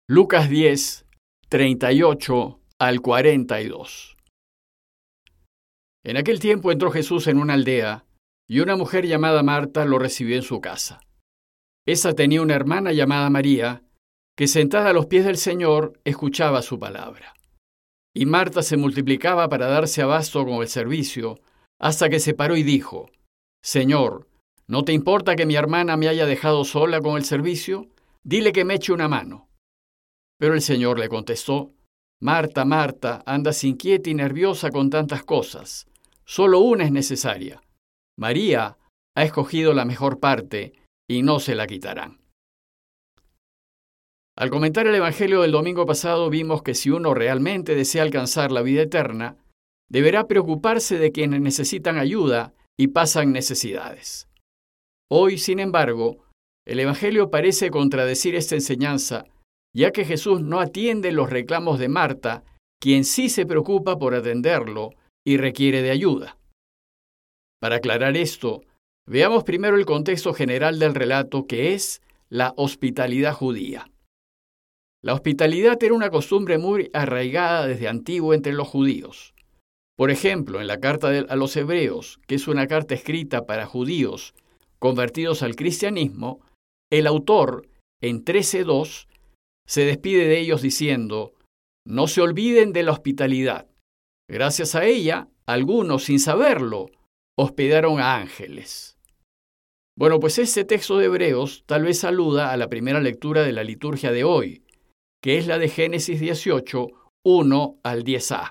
Lucas 10, 38 al 42. En aquel tiempo entró Jesús en una aldea, y una mujer llamada Marta lo recibió en su casa. Esa tenía una hermana llamada María, que sentada a los pies del Señor escuchaba su palabra. Y Marta se multiplicaba para darse abasto con el servicio, hasta que se paró y dijo: Señor, ¿no te importa que mi hermana me haya dejado sola con el servicio? Dile que me eche una mano. Pero el Señor le contestó: Marta, Marta, andas inquieta y nerviosa con tantas cosas. Solo una es necesaria. María ha escogido la mejor parte y no se la quitarán. Al comentar el Evangelio del domingo pasado vimos que si uno realmente desea alcanzar la vida eterna, deberá preocuparse de quienes necesitan ayuda y pasan necesidades. Hoy, sin embargo, el Evangelio parece contradecir esta enseñanza, ya que Jesús no atiende los reclamos de Marta, quien sí se preocupa por atenderlo y requiere de ayuda. Para aclarar esto, veamos primero el contexto general del relato, que es la hospitalidad judía. La hospitalidad era una costumbre muy arraigada desde antiguo entre los judíos. Por ejemplo, en la carta a los Hebreos, que es una carta escrita para judíos convertidos al cristianismo, el autor, en 13:2, se despide de ellos diciendo: no se olviden de la hospitalidad. Gracias a ella, algunos, sin saberlo, hospedaron a ángeles. Bueno, pues este texto de Hebreos tal vez aluda a la primera lectura de la liturgia de hoy, que es la de Génesis 18, 1 al 10a.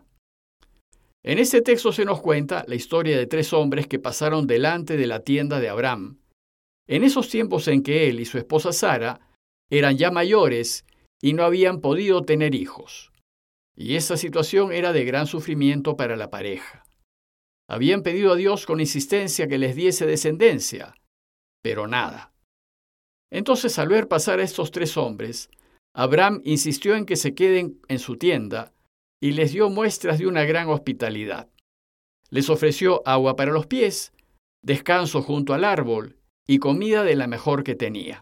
En este texto se nos cuenta la historia de 3 hombres que pasaron delante de la tienda de Abraham, en esos tiempos en que él y su esposa Sara eran ya mayores y no habían podido tener hijos. Y esa situación era de gran sufrimiento para la pareja. Habían pedido a Dios con insistencia que les diese descendencia, pero nada. Entonces, al ver pasar a estos 3 hombres, Abraham insistió en que se queden en su tienda y les dio muestras de una gran hospitalidad. Les ofreció agua para los pies, descanso junto al árbol y comida de la mejor que tenía.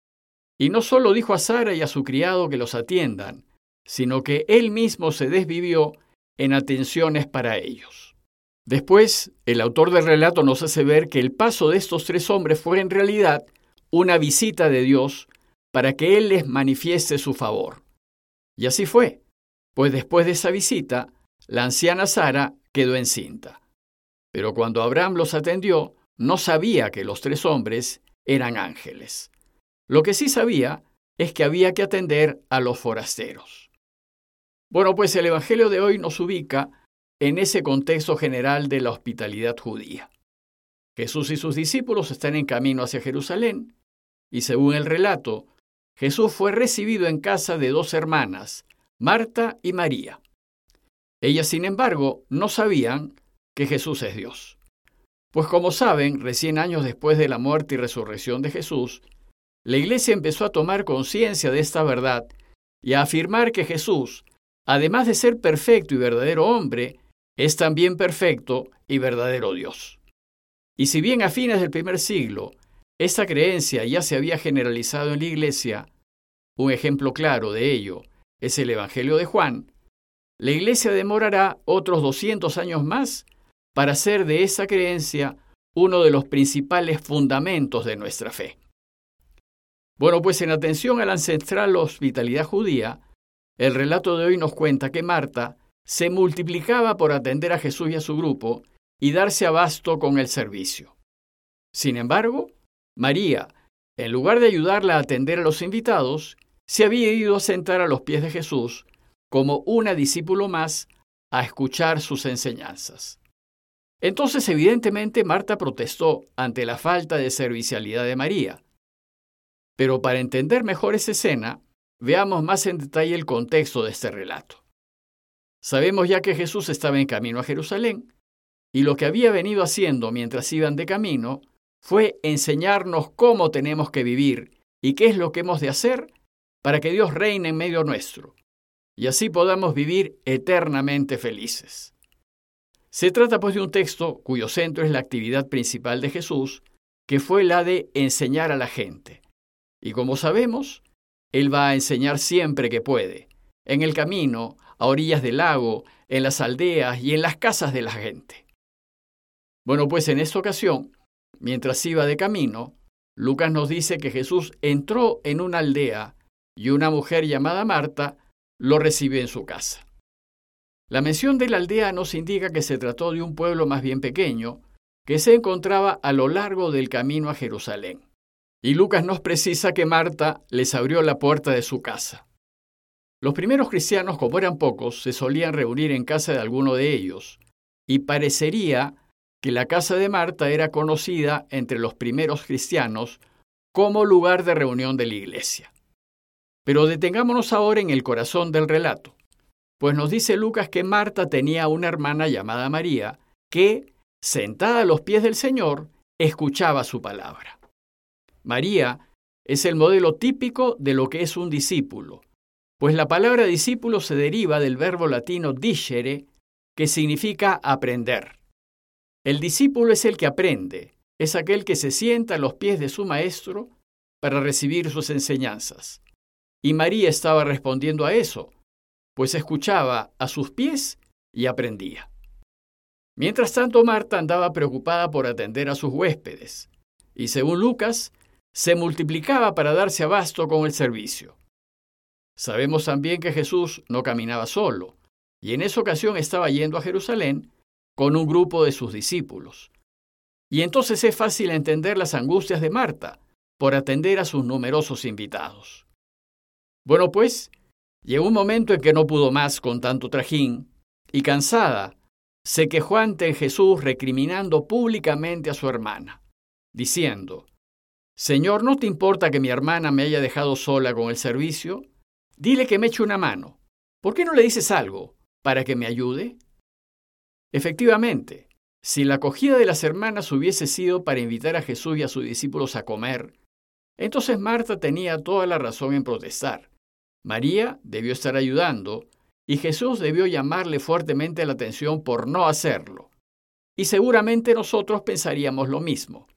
Y no solo dijo a Sara y a su criado que los atiendan, sino que él mismo se desvivió en atenciones para ellos. Después, el autor del relato nos hace ver que el paso de estos 3 hombres fue en realidad una visita de Dios para que Él les manifieste su favor. Y así fue, pues después de esa visita, la anciana Sara quedó encinta. Pero cuando Abraham los atendió, no sabía que los 3 hombres eran ángeles. Lo que sí sabía es que había que atender a los forasteros. Bueno, pues el Evangelio de hoy nos ubica en ese contexto general de la hospitalidad judía. Jesús y sus discípulos están en camino hacia Jerusalén, y según el relato, Jesús fue recibido en casa de 2 hermanas, Marta y María. Ellas, sin embargo, no sabían que Jesús es Dios. Pues como saben, recién años después de la muerte y resurrección de Jesús, la Iglesia empezó a tomar conciencia de esta verdad y a afirmar que Jesús, además de ser perfecto y verdadero hombre, es también perfecto y verdadero Dios. Y si bien a fines del primer siglo, esta creencia ya se había generalizado en la Iglesia, un ejemplo claro de ello es el Evangelio de Juan, la Iglesia demorará otros 200 años más para hacer de esa creencia uno de los principales fundamentos de nuestra fe. Bueno, pues en atención a la ancestral hospitalidad judía, el relato de hoy nos cuenta que Marta se multiplicaba por atender a Jesús y a su grupo y darse abasto con el servicio. Sin embargo, María, en lugar de ayudarla a atender a los invitados, se había ido a sentar a los pies de Jesús como una discípulo más a escuchar sus enseñanzas. Entonces, evidentemente, Marta protestó ante la falta de servicialidad de María. Pero para entender mejor esa escena, veamos más en detalle el contexto de este relato. Sabemos ya que Jesús estaba en camino a Jerusalén, y lo que había venido haciendo mientras iban de camino fue enseñarnos cómo tenemos que vivir y qué es lo que hemos de hacer para que Dios reine en medio nuestro, y así podamos vivir eternamente felices. Se trata pues de un texto cuyo centro es la actividad principal de Jesús, que fue la de enseñar a la gente. Y como sabemos, Él va a enseñar siempre que puede, en el camino, a orillas del lago, en las aldeas y en las casas de la gente. Bueno, pues en esta ocasión, mientras iba de camino, Lucas nos dice que Jesús entró en una aldea y una mujer llamada Marta lo recibió en su casa. La mención de la aldea nos indica que se trató de un pueblo más bien pequeño que se encontraba a lo largo del camino a Jerusalén. Y Lucas nos precisa que Marta les abrió la puerta de su casa. Los primeros cristianos, como eran pocos, se solían reunir en casa de alguno de ellos, y parecería que la casa de Marta era conocida entre los primeros cristianos como lugar de reunión de la iglesia. Pero detengámonos ahora en el corazón del relato, pues nos dice Lucas que Marta tenía una hermana llamada María que, sentada a los pies del Señor, escuchaba su palabra. María es el modelo típico de lo que es un discípulo, pues la palabra discípulo se deriva del verbo latino discere, que significa aprender. El discípulo es el que aprende, es aquel que se sienta a los pies de su maestro para recibir sus enseñanzas. Y María estaba respondiendo a eso, pues escuchaba a sus pies y aprendía. Mientras tanto, Marta andaba preocupada por atender a sus huéspedes, y según Lucas, se multiplicaba para darse abasto con el servicio. Sabemos también que Jesús no caminaba solo, y en esa ocasión estaba yendo a Jerusalén con un grupo de sus discípulos. Y entonces es fácil entender las angustias de Marta por atender a sus numerosos invitados. Bueno, pues, llegó un momento en que no pudo más con tanto trajín, y cansada, se quejó ante Jesús recriminando públicamente a su hermana, diciendo: «Señor, ¿no te importa que mi hermana me haya dejado sola con el servicio? Dile que me eche una mano. ¿Por qué no le dices algo para que me ayude?» Efectivamente, si la acogida de las hermanas hubiese sido para invitar a Jesús y a sus discípulos a comer, entonces Marta tenía toda la razón en protestar. María debió estar ayudando y Jesús debió llamarle fuertemente la atención por no hacerlo. Y seguramente nosotros pensaríamos lo mismo.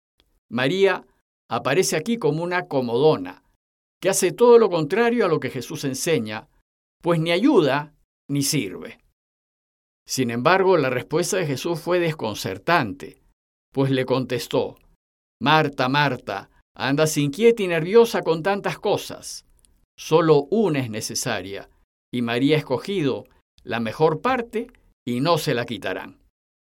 María aparece aquí como una comodona, que hace todo lo contrario a lo que Jesús enseña, pues ni ayuda ni sirve. Sin embargo, la respuesta de Jesús fue desconcertante, pues le contestó: «Marta, Marta, andas inquieta y nerviosa con tantas cosas. Solo una es necesaria, y María ha escogido la mejor parte y no se la quitarán».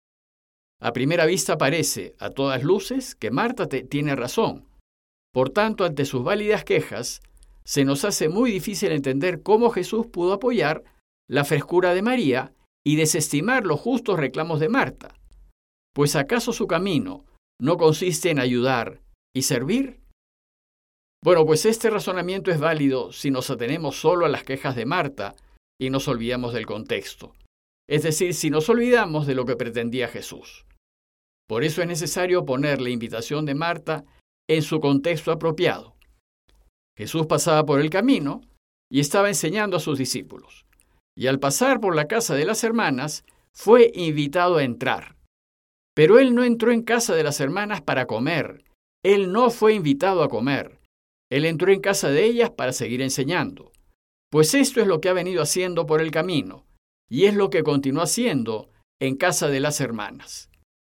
A primera vista parece, a todas luces, que Marta tiene razón. Por tanto, ante sus válidas quejas, se nos hace muy difícil entender cómo Jesús pudo apoyar la frescura de María y desestimar los justos reclamos de Marta. Pues ¿acaso su camino no consiste en ayudar y servir? Bueno, pues este razonamiento es válido si nos atenemos solo a las quejas de Marta y nos olvidamos del contexto. Es decir, si nos olvidamos de lo que pretendía Jesús. Por eso es necesario poner la invitación de Marta en su contexto apropiado. Jesús pasaba por el camino y estaba enseñando a sus discípulos. Y al pasar por la casa de las hermanas, fue invitado a entrar. Pero él no entró en casa de las hermanas para comer. Él no fue invitado a comer. Él entró en casa de ellas para seguir enseñando. Pues esto es lo que ha venido haciendo por el camino, y es lo que continúa haciendo en casa de las hermanas.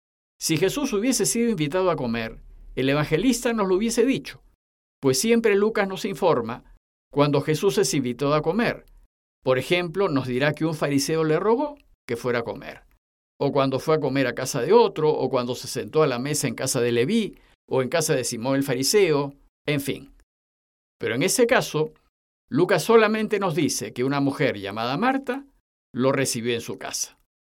Si Jesús hubiese sido invitado a comer, el evangelista nos lo hubiese dicho, pues siempre Lucas nos informa cuando Jesús es invitado a comer. Por ejemplo, nos dirá que un fariseo le rogó que fuera a comer, o cuando fue a comer a casa de otro, o cuando se sentó a la mesa en casa de Leví, o en casa de Simón el fariseo, en fin. Pero en ese caso, Lucas solamente nos dice que una mujer llamada Marta lo recibió en su casa.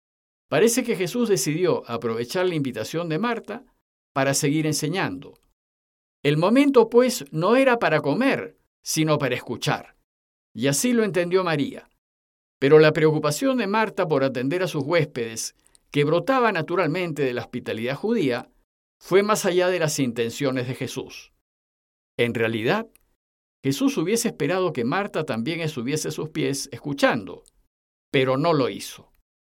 Parece que Jesús decidió aprovechar la invitación de Marta para seguir enseñando. El momento, pues, no era para comer, sino para escuchar. Y así lo entendió María. Pero la preocupación de Marta por atender a sus huéspedes, que brotaba naturalmente de la hospitalidad judía, fue más allá de las intenciones de Jesús. En realidad, Jesús hubiese esperado que Marta también estuviese a sus pies escuchando, pero no lo hizo.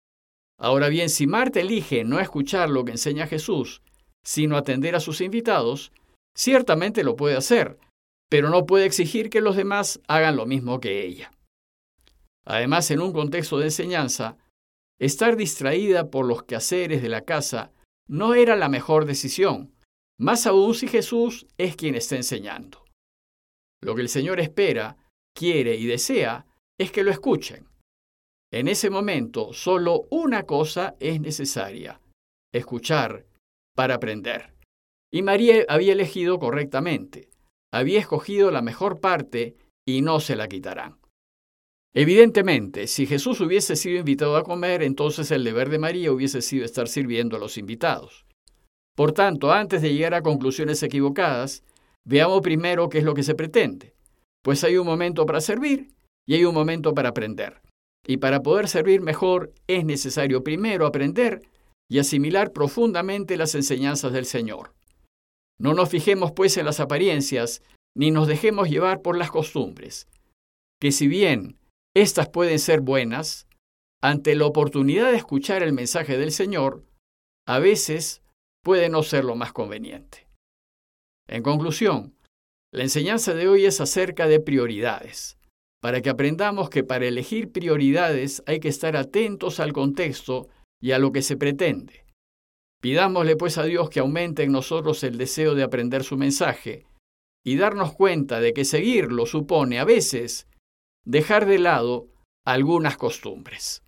Ahora bien, si Marta elige no escuchar lo que enseña Jesús, sino atender a sus invitados, ciertamente lo puede hacer, pero no puede exigir que los demás hagan lo mismo que ella. Además, en un contexto de enseñanza, estar distraída por los quehaceres de la casa no era la mejor decisión, más aún si Jesús es quien está enseñando. Lo que el Señor espera, quiere y desea es que lo escuchen. En ese momento, solo una cosa es necesaria: escuchar para aprender. Y María había elegido correctamente. Había escogido la mejor parte y no se la quitarán. Evidentemente, si Jesús hubiese sido invitado a comer, entonces el deber de María hubiese sido estar sirviendo a los invitados. Por tanto, antes de llegar a conclusiones equivocadas, veamos primero qué es lo que se pretende. Pues hay un momento para servir y hay un momento para aprender. Y para poder servir mejor es necesario primero aprender y asimilar profundamente las enseñanzas del Señor. No nos fijemos pues en las apariencias, ni nos dejemos llevar por las costumbres, que si bien estas pueden ser buenas, ante la oportunidad de escuchar el mensaje del Señor, a veces puede no ser lo más conveniente. En conclusión, la enseñanza de hoy es acerca de prioridades, para que aprendamos que para elegir prioridades hay que estar atentos al contexto y a lo que se pretende. Pidámosle pues a Dios que aumente en nosotros el deseo de aprender su mensaje y darnos cuenta de que seguirlo supone a veces dejar de lado algunas costumbres.